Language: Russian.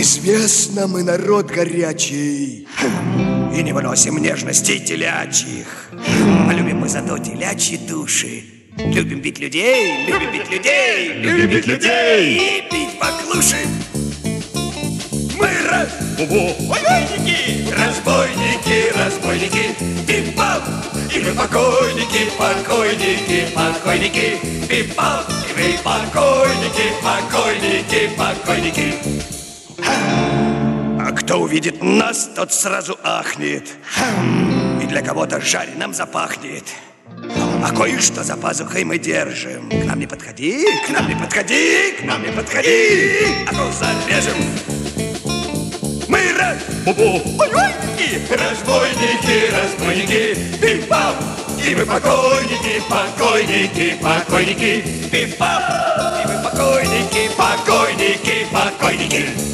Известно, мы народ горячий и не выносим нежностей телячьих. А любим мы зато телячьи души. Любим бить людей, любим бить людей, любим бить людей и пить поклуши. Мы разбойники, разбойники, разбойники, пип-пап, и мы покойники, покойники, покойники, пип-пап, и мы покойники, покойники, покойники. А кто увидит нас, тот сразу ахнет, и для кого-то жареным запахнет. А кое-что за пазухой мы держим. К нам не подходи, к нам не подходи, к нам не подходи, а то зарежем. Мы разбойники, разбойники, разбойники, пип-пап, и мы покойники, покойники, покойники, пип-пап, и мы покойники, покойники, покойники.